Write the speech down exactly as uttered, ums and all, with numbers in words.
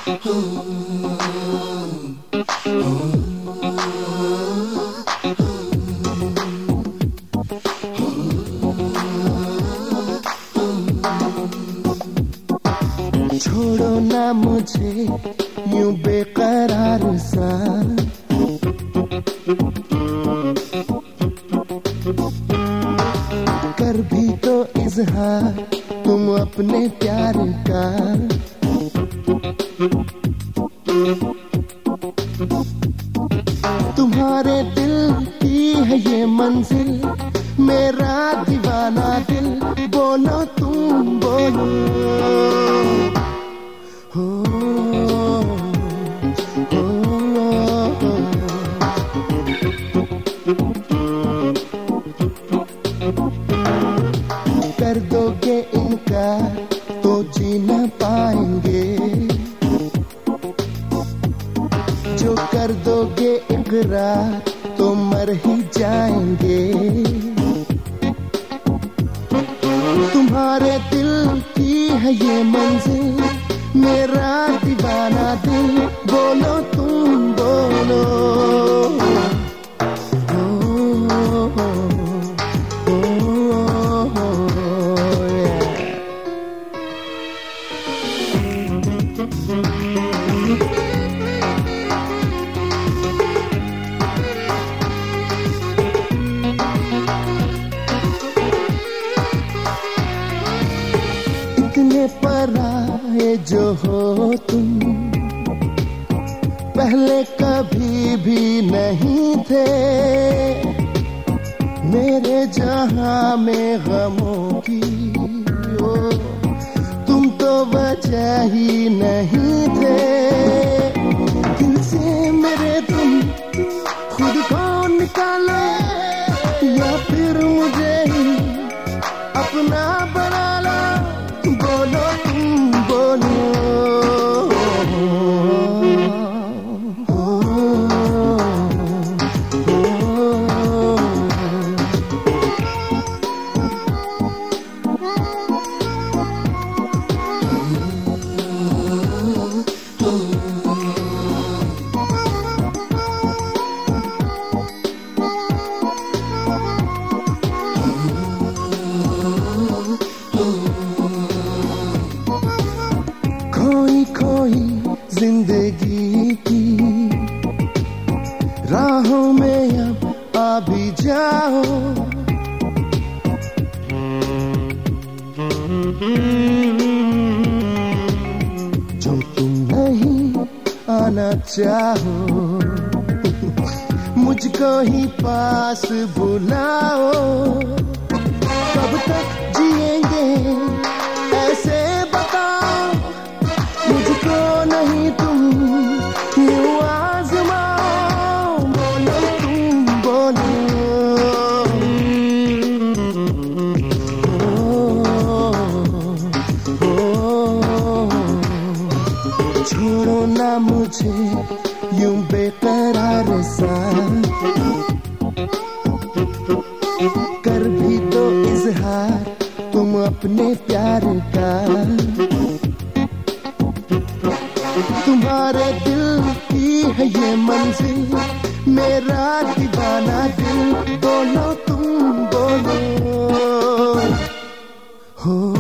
छोड़ो ना मुझे यूं बेकरार सा, कर भी तो इजहार तुम अपने प्यार का। तुम्हारे दिल की है ये मंजिल, मेरा दीवाना दिल, बोलो तुम बोलो। हो, हो, हो, कर दोगे इनकार तो जी न पाएंगे, जो कर दोगे इकरार तो मर ही जाएंगे। तुम्हारे दिल की है ये मंजिल, मेरा दीवाना दिल, बोलो तुम बोलो। हो, हो, हो, हो, yeah. इतने पराए जो हो तुम, पहले कभी भी नहीं थे मेरे जहां में गमों की। ओ तुम तो वजह ही नहीं थे, दिल से मेरे तुम खुद को निकालो, या फिर मुझे ही अपना बना लो। बोलो तुम बोलो। हो, हो, खोई खोई जिंदगी की राहों में अब आ भी जाओ, जो तुम नहीं आना चाहो, मुझको ही पास बुलाओ। कब तक जिएंगे ऐसे बताओ, मुझको नहीं तुम यूं आज़माओ। बोलो तुम बोलो। हो, हो, छोड़ो ना मुझे यूं बेकरार सा, कर भी तो इजहार तुम अपने प्यार का। तुम्हारे दिल की है ये मंजिल, मेरा दीवाना दिल, बोलो तुम बोलो। हो